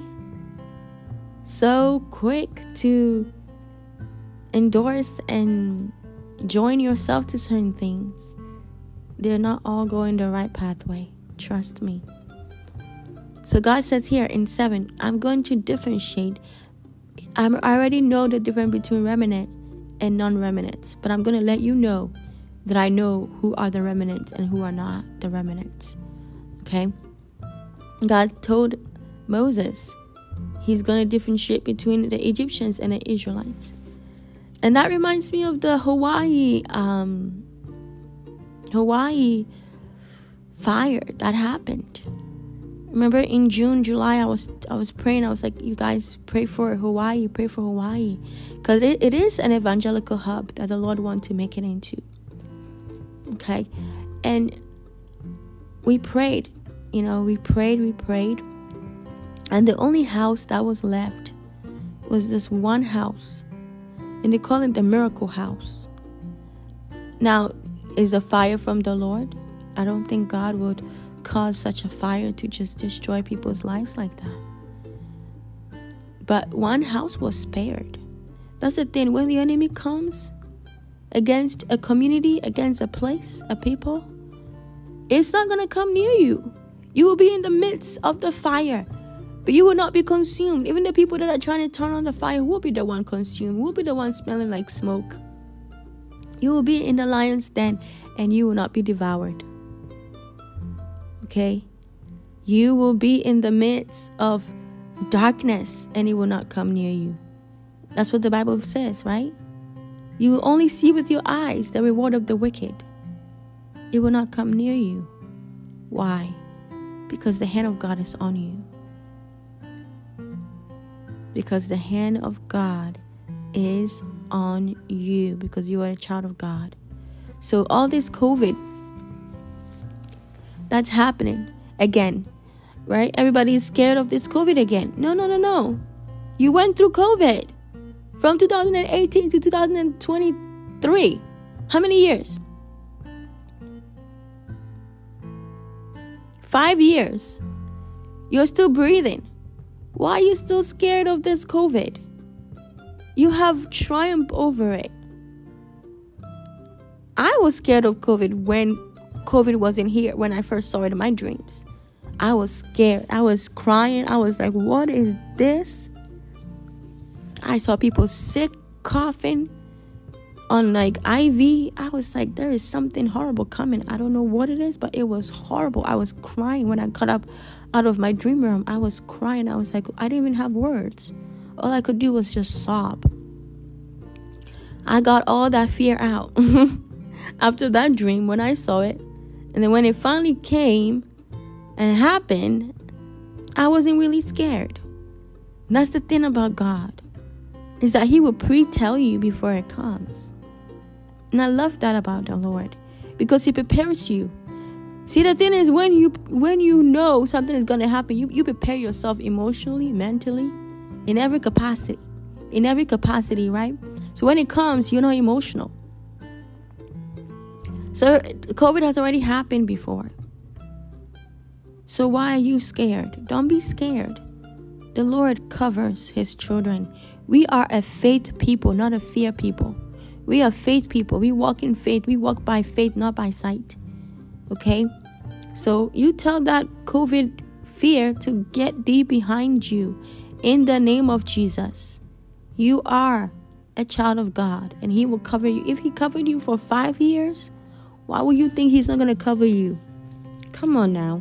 so quick to endorse and join yourself to certain things. They're not all going the right pathway. Trust me. So God says here in 7, I'm going to differentiate. I already know the difference between remnant and non-remnants, but I'm going to let you know that I know who are the remnants and who are not the remnants. Okay? God told Moses he's going to differentiate between the Egyptians and the Israelites. And that reminds me of the Hawaii fire that happened. Remember in June, July, I was praying. I was like, you guys pray for Hawaii, because it is an evangelical hub that the Lord wants to make it into. Okay? And we prayed, we prayed. And the only house that was left was this one house. And they call it the miracle house. Now, is the fire from the Lord? I don't think God would cause such a fire to just destroy people's lives like that. But one house was spared. That's the thing. When the enemy comes against a community, against a place, a people, it's not going to come near you. You will be in the midst of the fire, but you will not be consumed. Even the people that are trying to turn on the fire will be the one consumed, will be the one smelling like smoke. You will be in the lion's den and you will not be devoured. Okay? You will be in the midst of darkness and it will not come near you. That's what the Bible says, right? You will only see with your eyes the reward of the wicked. It will not come near you. Why? Because the hand of God is on you. Because the hand of God is on you, because you are a child of God. So all this COVID that's happening again, right? Everybody is scared of this COVID again. No. You went through COVID from 2018 to 2023. How many years? 5 years. You're still breathing. Why are you still scared of this COVID? You have triumphed over it. I was scared of COVID when COVID wasn't here, when I first saw it in my dreams. I was scared. I was crying. I was like, what is this? I saw people sick, coughing on like IV. I was like, there is something horrible coming. I don't know what it is, but it was horrible. I was crying when I got up out of my dream realm. I was crying. I was like, I didn't even have words. All I could do was just sob. I got all that fear out after that dream when I saw it. And then when it finally came and happened, I wasn't really scared. That's the thing about God, is that he will pre-tell you before it comes. And I love that about the Lord, because he prepares you. See, the thing is, when you know something is going to happen, you prepare yourself emotionally, mentally, in every capacity. In every capacity, right? So when it comes, you're not emotional. So COVID has already happened before. So why are you scared? Don't be scared. The Lord covers his children. We are a faith people, not a fear people. We are faith people. We walk in faith. We walk by faith, not by sight. Okay? So you tell that COVID fear to get thee behind you in the name of Jesus. You are a child of God, and he will cover you. If he covered you for 5 years, why would you think he's not going to cover you? Come on now.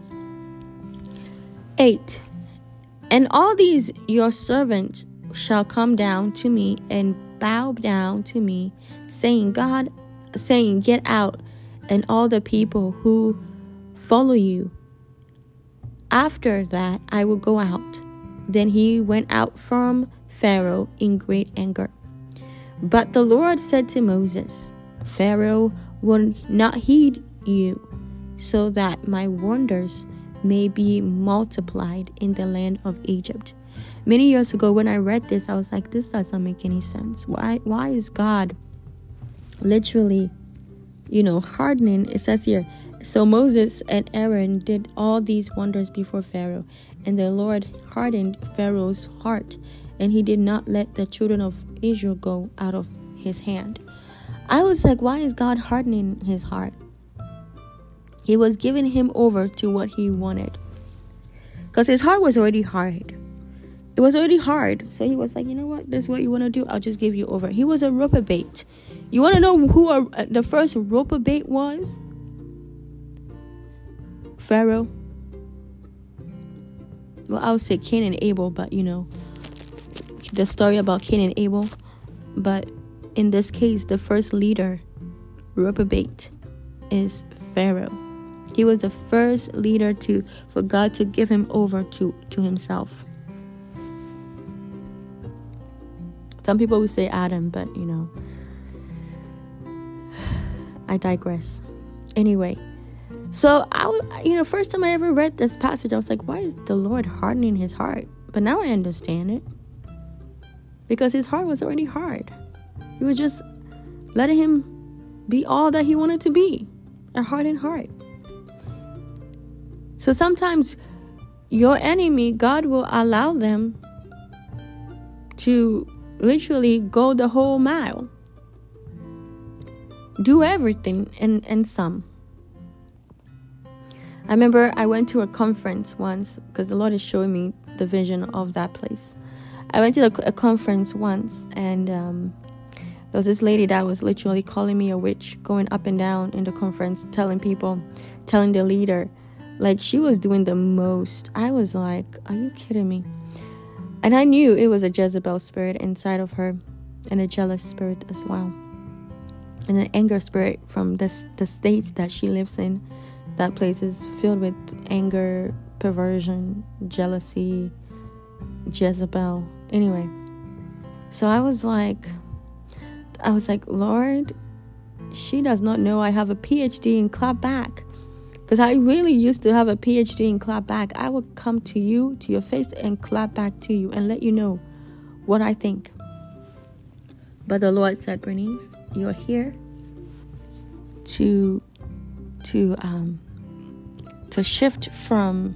8. And all these your servants shall come down to me and bow down to me, saying, get out, and all the people who follow you. After that, I will go out. Then he went out from Pharaoh in great anger. But the Lord said to Moses, Pharaoh will not heed you, so that my wonders may be multiplied in the land of Egypt. Many years ago, when I read this, I was like, this doesn't make any sense. Why is God literally, hardening? It says here, so Moses and Aaron did all these wonders before Pharaoh, and the Lord hardened Pharaoh's heart, and he did not let the children of Israel go out of his hand. I was like, why is God hardening his heart? He was giving him over to what he wanted, because his heart was already hard. It was already hard. So he was like, you know what? This is what you want to do. I'll just give you over. He was a reprobate. You want to know who the first reprobate was? Pharaoh. Well, I would say Cain and Abel, but the story about Cain and Abel. But in this case, the first leader, reprobate, is Pharaoh. He was the first leader for God to give him over to himself. Some people would say Adam, but I digress. Anyway, So first time I ever read this passage, I was like, why is the Lord hardening his heart? But now I understand it. Because his heart was already hard. He was just letting him be all that he wanted to be. A hardened heart. So sometimes your enemy, God will allow them to literally go the whole mile. Do everything and some. I remember I went to a conference once because the Lord is showing me the vision of that place. I went to a conference once, and there was this lady that was literally calling me a witch, going up and down in the conference, telling the leader, like she was doing the most. I was like, are you kidding me? And I knew it was a Jezebel spirit inside of her, and a jealous spirit as well, and an anger spirit from the states that she lives in. That place is filled with anger, perversion, jealousy, Jezebel. Anyway, so I was like, Lord, she does not know I have a PhD in clap back. Because I really used to have a PhD in clap back. I would come to you, to your face, and clap back to you and let you know what I think. But the Lord said, Bernice, you're here to shift from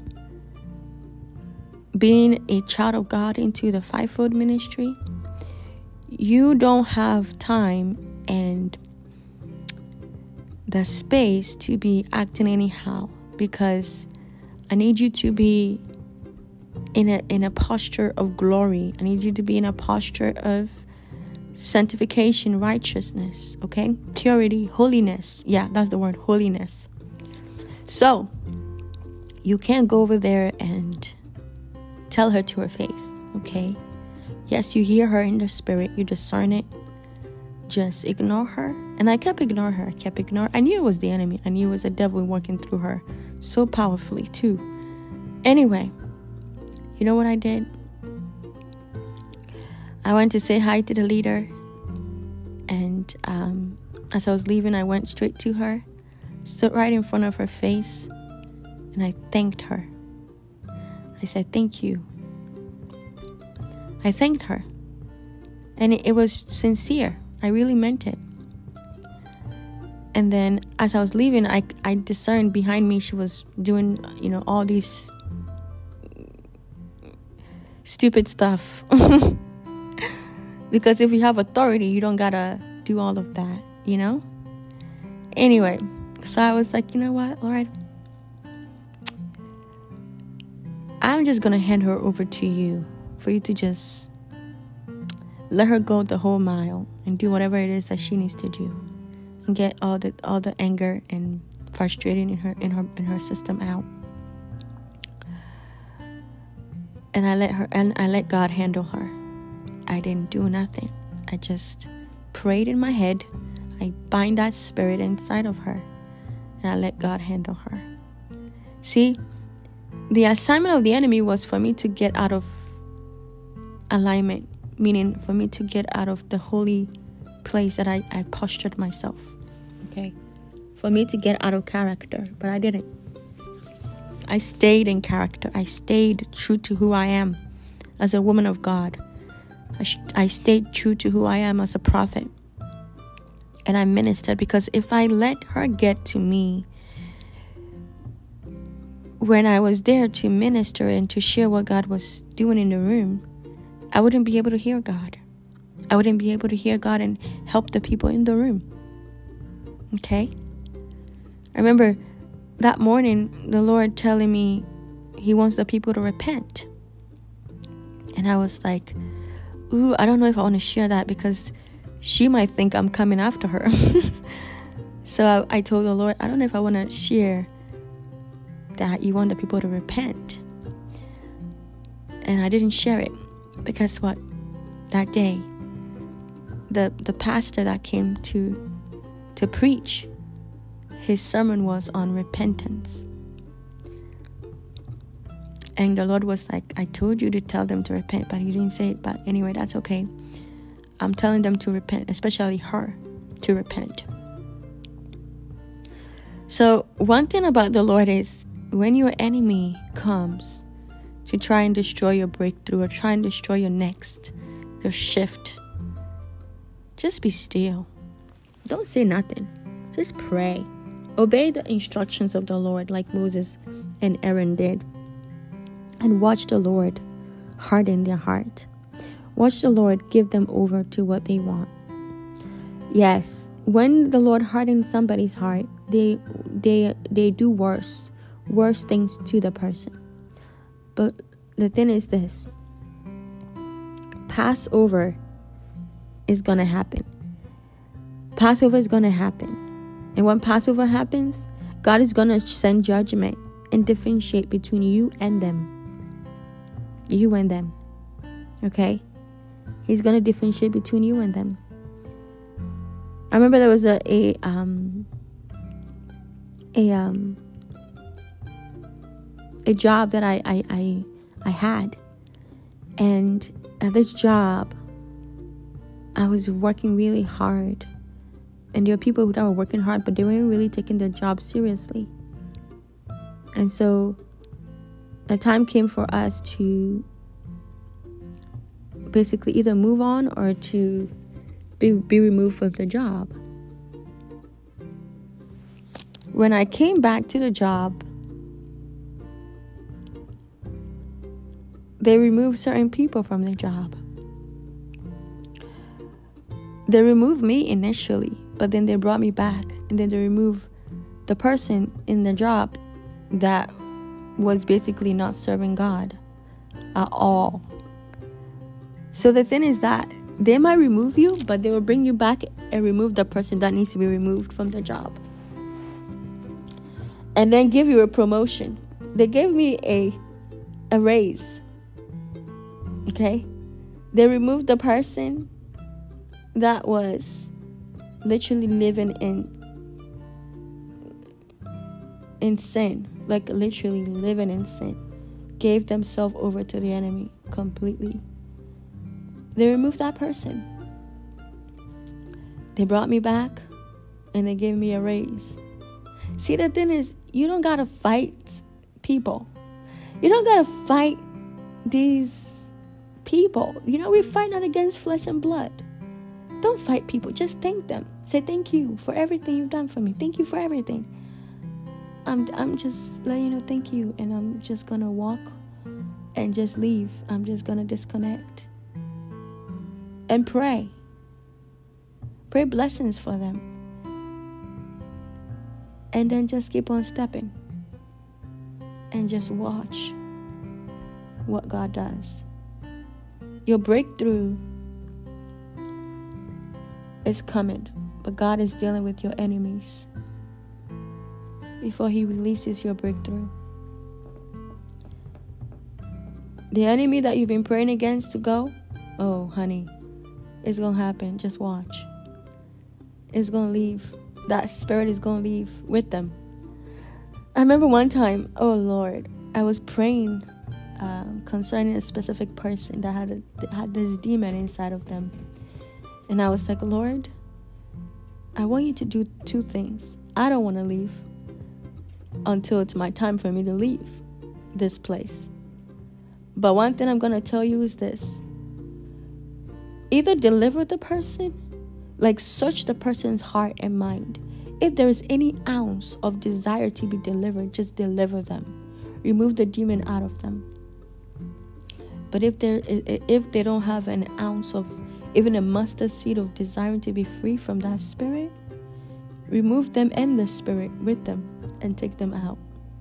being a child of God into the fivefold ministry. You don't have time and the space to be acting anyhow, because I need you to be in a posture of glory. I need you to be in a posture of sanctification, righteousness, okay? Purity, holiness. Yeah, that's the word, holiness. So, you can't go over there and tell her to her face, okay? Yes, you hear her in the spirit, you discern it. Just ignore her. And I kept ignoring her. I knew it was the enemy. I knew it was the devil working through her so powerfully too. Anyway, you know what I did? I went to say hi to the leader. And as I was leaving, I went straight to her, stood right in front of her face, and I thanked her. I said, thank you. I thanked her. And it was sincere. I really meant it. And then as I was leaving, I discerned behind me she was doing, all these stupid stuff. Because if you have authority, you don't gotta do all of that, Anyway, so I was like, you know what, Lord? I'm just gonna hand her over to you for you to just let her go the whole mile and do whatever it is that she needs to do, and get all the anger and frustration in her system out. And I let God handle her. I didn't do nothing. I just prayed in my head. I bind that spirit inside of her, and I let God handle her. See, the assignment of the enemy was for me to get out of alignment, meaning for me to get out of the holy place that I postured myself. Okay? For me to get out of character, but I didn't. I stayed in character. I stayed true to who I am as a woman of God. I stayed true to who I am as a prophet. And I ministered, because if I let her get to me when I was there to minister and to share what God was doing in the room, I wouldn't be able to hear God. I wouldn't be able to hear God and help the people in the room. Okay? I remember that morning, the Lord telling me He wants the people to repent. And I was like, ooh, I don't know if I want to share that, because she might think I'm coming after her. So I told the Lord, I don't know if I want to share that you want the people to repent. And I didn't share it, because what? That day, the pastor that came to preach, his sermon was on repentance. And the Lord was like, I told you to tell them to repent, but you didn't say it. But anyway, that's okay. I'm telling them to repent, especially her, to repent. So one thing about the Lord is when your enemy comes to try and destroy your breakthrough or try and destroy your shift, just be still. Don't say nothing. Just pray. Obey the instructions of the Lord like Moses and Aaron did. And watch the Lord harden their heart. Watch the Lord give them over to what they want. Yes, when the Lord hardens somebody's heart, they do worse things to the person. But the thing is this: Passover is going to happen. Passover is going to happen. And when Passover happens, God is going to send judgment and differentiate between you and them. You and them. Okay? He's going to differentiate between you and them. I remember there was a job that I had. And at this job, I was working really hard. And there were people that were working hard, but they weren't really taking their job seriously. And so a time came for us to basically either move on or to be removed from the job. When I came back to the job, they removed certain people from the job. They removed me initially, but then they brought me back, and then they removed the person in the job that was basically not serving God at all. So the thing is that they might remove you, but they will bring you back and remove the person that needs to be removed from the job. And then give you a promotion. They gave me a raise. Okay? They removed the person that was literally living in sin. Like literally living in sin. Gave themselves over to the enemy completely. They removed that person. They brought me back and they gave me a raise. See, the thing is, you don't gotta fight people. You don't gotta fight these people. You know, we fight not against flesh and blood. Don't fight people. Just thank them. Say thank you for everything you've done for me. Thank you for everything. I'm just letting you know thank you. And I'm just gonna walk and just leave. I'm just gonna disconnect. And pray. Pray blessings for them. And then just keep on stepping. And just watch what God does. Your breakthrough is coming. But God is dealing with your enemies before He releases your breakthrough. The enemy that you've been praying against to go, oh, honey, it's going to happen. Just watch. It's going to leave. That spirit is going to leave with them. I remember one time, oh Lord, I was praying concerning a specific person that had this demon inside of them. And I was like, Lord, I want you to do two things. I don't want to leave until it's my time for me to leave this place. But one thing I'm going to tell you is this. Either deliver the person, like search the person's heart and mind. If there is any ounce of desire to be delivered, just deliver them. Remove the demon out of them. But if they don't have an ounce of, even a mustard seed of desiring to be free from that spirit, remove them and the spirit with them and take them out.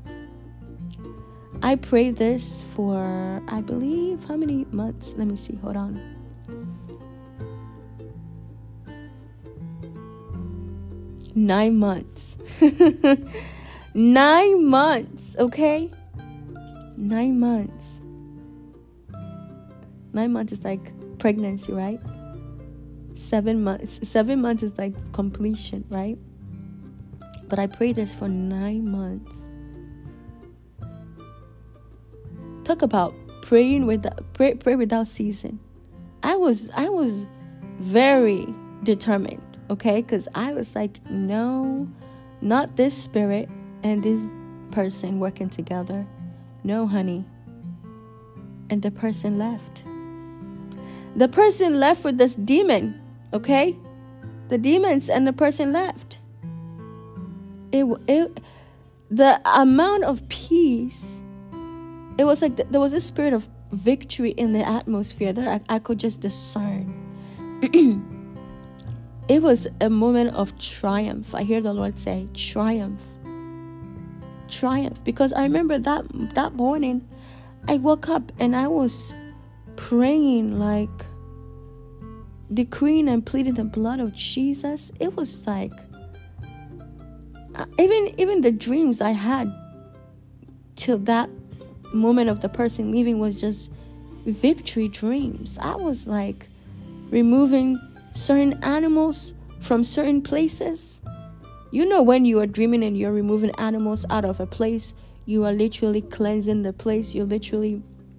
I prayed this for, I believe, how many months? Let me see. Hold on. 9 months. 9 months, okay? 9 months. 9 months is like pregnancy, right? 7 months. 7 months is like completion, right? But I prayed this for 9 months. Talk about praying pray without ceasing. I was very determined, okay? Because I was like, no, Not this spirit and this person working together. No, honey. And the person left. The person left with this demon, okay? The demons and the person left. The amount of peace, it was like there was a spirit of victory in the atmosphere that I could just discern. It was a moment of triumph. I hear the Lord say, triumph. Triumph. Because I remember that morning, I woke up and I was praying, like decreeing and pleading the blood of Jesus. It was like, even the dreams I had till that moment of the person leaving was just victory dreams. I was like removing certain animals from certain places. You know, when you are dreaming and you're removing animals out of a place, you are literally cleansing the place. You're literally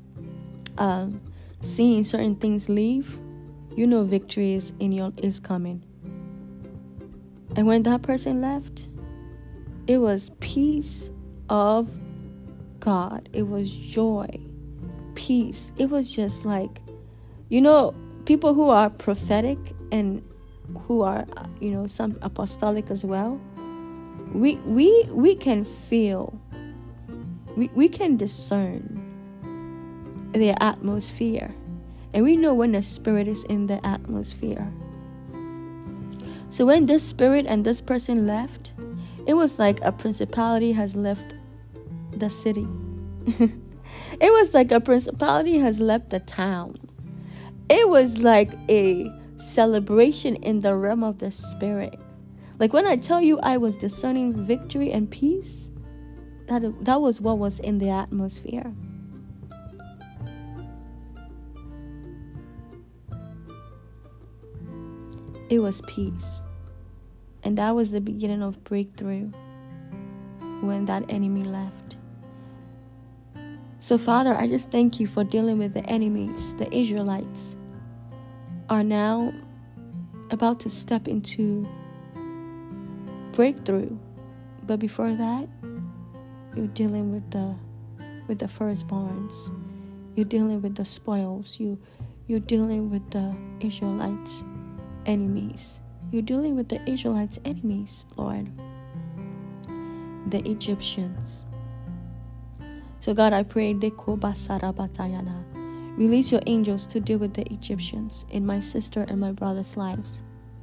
seeing certain things leave. You know victory is coming. And when that person left, it was peace of God. It was joy, peace. It was just like, people who are prophetic and who are, some apostolic as well, we can feel, we can discern the atmosphere, and we know when the spirit is in the atmosphere. So when this spirit and this person left, it was like a principality has left the city. It was like a principality has left the town. It was like a celebration in the realm of the spirit. Like when I tell you I was discerning victory and peace, that was what was in the atmosphere. It was peace. And that was the beginning of breakthrough when that enemy left. So, Father, I just thank you for dealing with the enemies. The Israelites are now about to step into breakthrough. But before that, you're dealing with the firstborns. You're dealing with the spoils. You're dealing with the Israelites' enemies. You're dealing with the Israelites' enemies, Lord. The Egyptians. So God, I pray, release your angels to deal with the Egyptians in my sister and my brother's lives.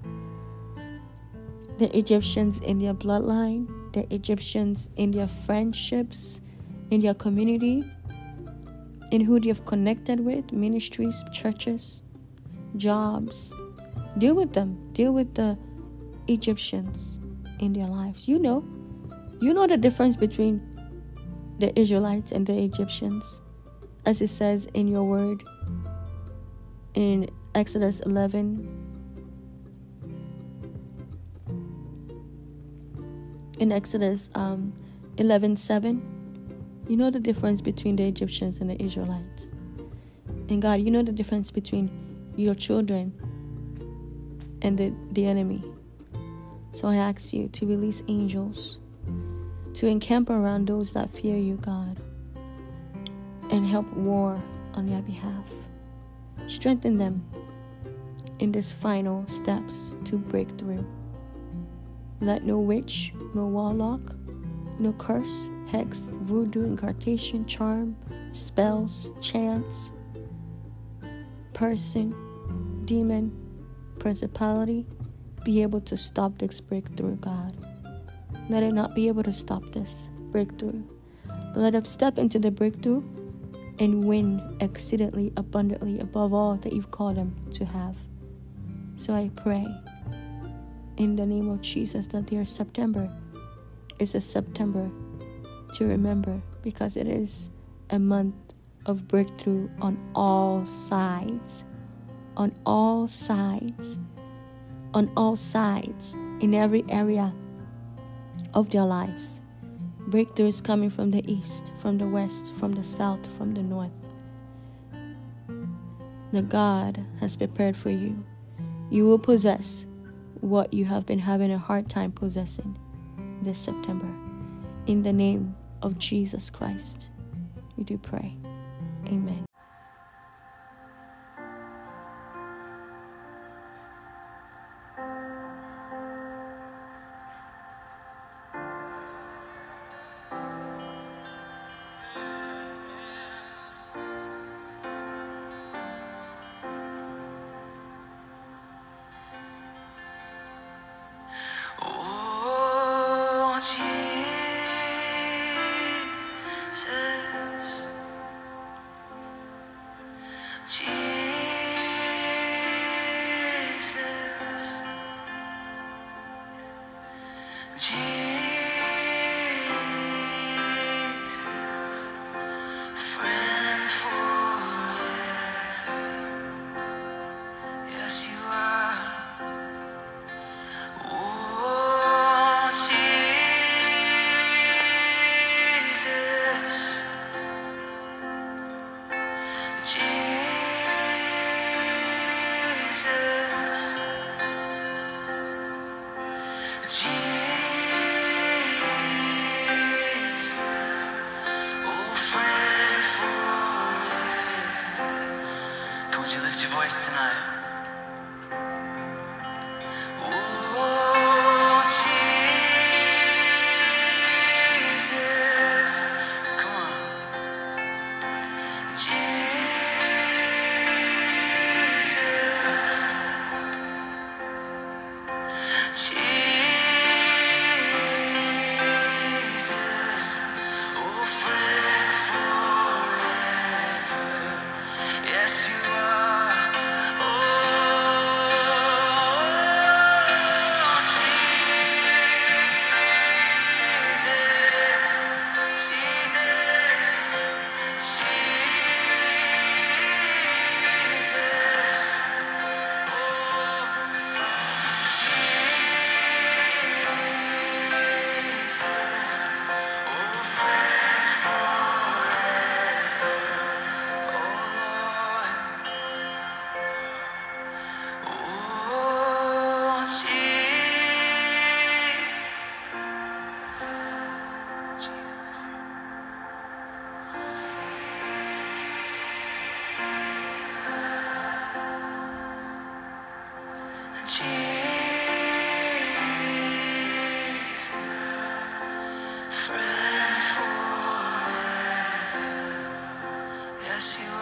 The Egyptians in their bloodline, the Egyptians in their friendships, in their community, in who they have connected with, ministries, churches, jobs. Deal with them. Deal with the Egyptians in their lives. You know the difference between the Israelites and the Egyptians, as it says in your word in Exodus 11. In Exodus 11:7, you know the difference between the Egyptians and the Israelites. And God, you know the difference between your children and the enemy. So I ask you to release angels to encamp around those that fear you, God, and help war on their behalf. Strengthen them in these final steps to break through. Let no witch, no warlock, no curse, hex, voodoo, incantation, charm, spells, chants, person, demon, principality be able to stop this breakthrough, God. Let it not be able to stop this breakthrough. But let them step into the breakthrough and win exceedingly abundantly above all that you've called them to have. So I pray in the name of Jesus that their September is a September to remember, because it is a month of breakthrough on all sides. On all sides. On all sides. In every area of their lives. Breakthrough is coming from the east, from the west, from the south, from the north. That God has prepared for you. You will possess what you have been having a hard time possessing. this September. In the name of Jesus Christ, we do pray. Amen. Oh, Jesus, Jesus, Jesus, friend forever. Yes, you are. Oh, Jesus, Jesus, Jesus, oh, friend forever. Come, would you lift your voice tonight? Oh, Jesus, come on. Jesus, Jesus, oh, friend forever. Yes, you are. Oh, Jesus, Jesus, Jesus, oh, friend forever. Oh, Jesus. Jesus, friend forever. Yes, you